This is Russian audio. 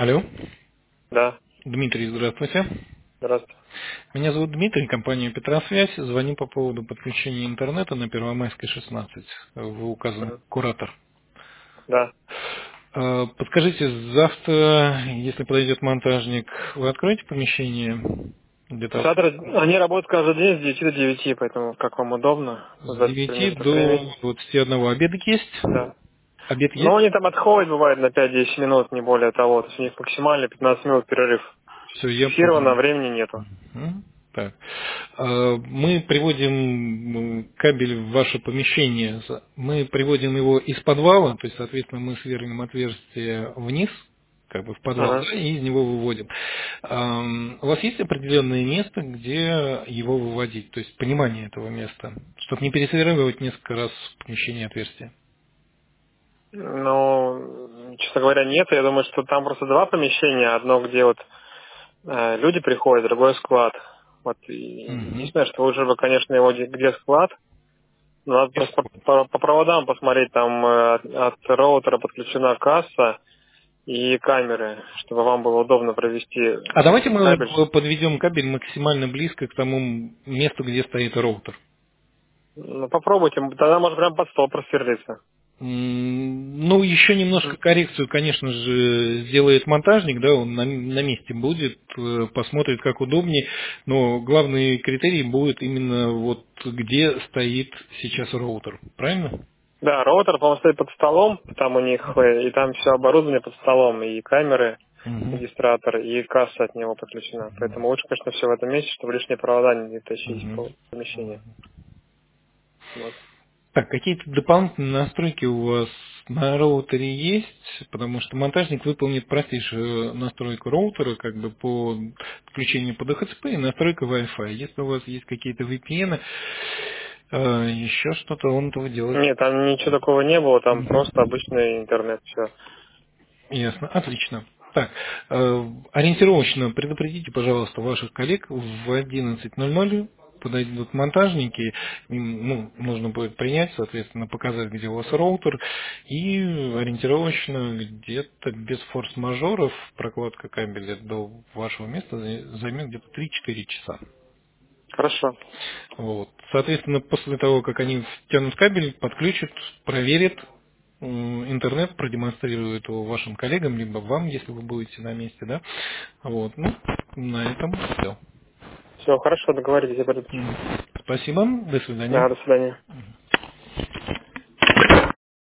Алло. Да, Дмитрий, здравствуйте. здравствуйте. Меня зовут Дмитрий, компания Петросвязь. Звоню по поводу подключения интернета на Первомайской 16. Вы указаны Мгм. куратор. Да. Подскажите, завтра, если подойдет монтажник, вы откроете помещение где-то Завтра они работают каждый день с 9 до 9, поэтому как вам удобно с в это 9 промежуток времени. до 21? Обедик есть? Да. Обед Но есть? они там отходят, бывает, на 5-10 минут, не более того. То есть у них максимально 15 минут перерыв. Все, я Фиксированного понял. времени нету. Мгм. Так. Мы приводим кабель в ваше помещение. Мы приводим его из подвала, то есть, соответственно, мы сверлим отверстие вниз, как бы в подвал, Ага. да, и из него выводим. У вас есть определенное место, где его выводить, то есть понимание этого места, чтобы не пересверлывать несколько раз в помещении отверстия? Ну, честно говоря, нет. Я думаю, что там просто два помещения. Одно, где вот люди приходят, другой склад. Вот и Мгм. единственное, что лучше бы, конечно, его где склад. Надо просто по проводам посмотреть, там от роутера подключена касса и камеры, чтобы вам было удобно провести А давайте мы кабель. подведем кабель максимально близко к тому месту, где стоит роутер. Ну, попробуйте, тогда может прям под стол просверлиться. Ну, еще немножко Мгм. коррекцию, конечно же, сделает монтажник, да, он на месте будет, посмотрит, как удобнее, но главный критерий будет именно вот где стоит сейчас роутер, правильно? Да, роутер, по-моему, стоит под столом, там у них, и там все оборудование под столом, и камеры, Мгм. регистратор, и касса от него подключена. Поэтому лучше, конечно, все в этом месте, чтобы лишние провода не тащить Мгм. по помещению. Вот. Так, какие-то дополнительные настройки у вас на роутере есть, потому что монтажник выполнит простейшую настройку роутера, как бы по подключению по DHCP и настройка Wi-Fi. Если у вас есть какие-то VPN, еще что-то, он этого делать. Нет, там ничего такого не было, там Мгм. просто обычный интернет, все. Ясно, отлично. Так, ориентировочно предупредите, пожалуйста, ваших коллег в 11:00 подойдут монтажники, им, нужно будет принять, соответственно, показать, где у вас роутер, и ориентировочно где-то без форс-мажоров прокладка кабеля до вашего места займет где-то 3-4 часа. Хорошо. Вот. Соответственно, после того, как они втянут кабель, подключат, проверят, интернет, продемонстрируют его вашим коллегам, либо вам, если вы будете на месте, да. Вот. Ну, на этом все. Все, хорошо, договорились, я буду. Спасибо, до свидания. Да, до свидания.